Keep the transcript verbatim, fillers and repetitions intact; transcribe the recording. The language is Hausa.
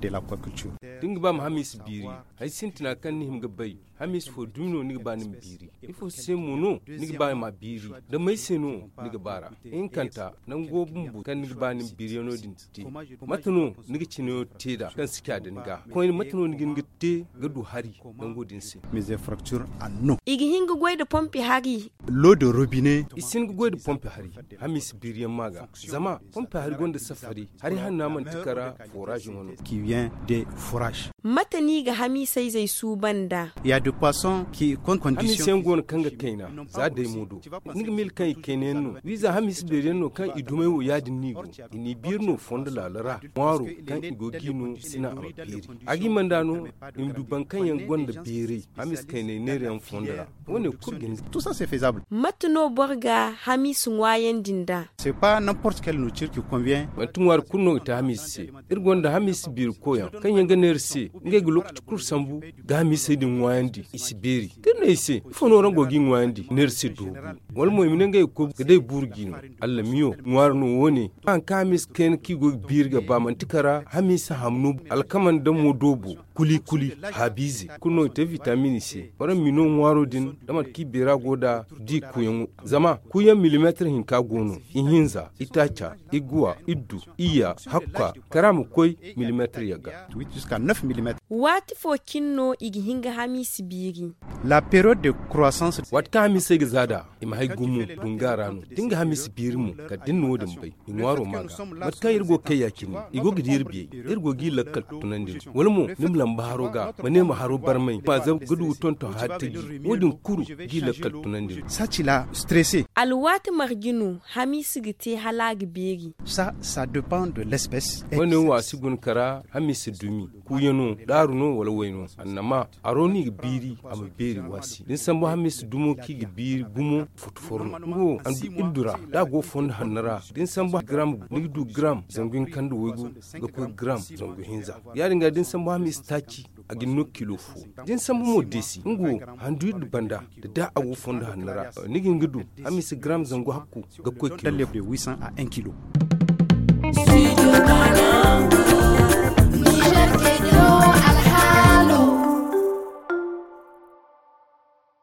de l'aquaculture. Dinga ba hamis biri hay sintina kan ni himga bay hamis fo duno ni ba ni biri ifo se mono ni ba ma biri da mai seno ni bara in kanta nan gobun bu kan ni ba ni biri no din ti matano ni cino teda kan sikya da niga ko ni matano ni ginga te ga du hari nan godin se Mes infrastructures en eau. igi hinga goy da pompe hari L'eau de robinet isin go da pompe hari hamis biri maga zama pompe hari gonda safari hari hanna man tikara forage wono qui vient des forages. matani ga hami sai zai su banda Il y a des poissons qui comptent hamis conditions. sen gon kanga kaina za dai modo ni mil kai kainen no visa hamis biri no kan idume wo yadin nigo ini birno fonda la lara waro kan igogino sina amapiri agi mandano imdu bankan yan gonda biri hamis kaine ne ran fonda woni kurgin Tout ça c'est faisable. matano borga hami sun wayan dinda C'est pas n'importe quelle nourriture qui convient. batun war kunno ta hamis se irgonda hamis bir koyan kan yan ganer se nge gu lokaci kur sambu ga hamis se din wayandi isiberi tinne se fono rango gi wayandi ner se dogu wal mo minen nge ko gade burgino alla miyo warno woni an kamis ken ki go birga ba man tikara hamis hamnu alkaman da modobo kuli kuli habizi kunno te vitamine C wara mino waro din dama ki bera goda di kuyen zama kuyen millimeter hin ka gono ihinza itacha igwa iddu iya hakka karamu koi millimeter yaga huit jusqu'à neuf millimètres. wati fo kinno igi hinga hami sibiri La période de croissance wat ka hamis sai zada ima hay gumu dungara no dinga hamis birimu ka dinno wodin bai in waro maga wat ka irgo kai yakini igo gidir bi irgo gi lakkal tunandi walmo nim lamba haro ga mane ma haro barmai ba za gudu tonto hatigi wodin kuru gi lakkal tunandi ça tu l'as stressé. alwati marginu hami sigite halagi beri Ça ça dépend de l'espèce. wani wasi gun kara hamis dumi kuyeno daruno wala wayno annama aroni biri ama beri wasi din sambo hamis dumo ki gi biri gumo futforno ngo andu indura da go fond hannara din sambo gram nigdu gram zangin kandu wego ga ko gram zangu hinza yari nga din sambo hamis taki agin no kilo fu din sambo mo desi ngo handu banda da da ago fond hannara nigin gudu hamis gram zangu hakku ga ko Dans kilo les de huit cents à un kilo. Studio Ghana.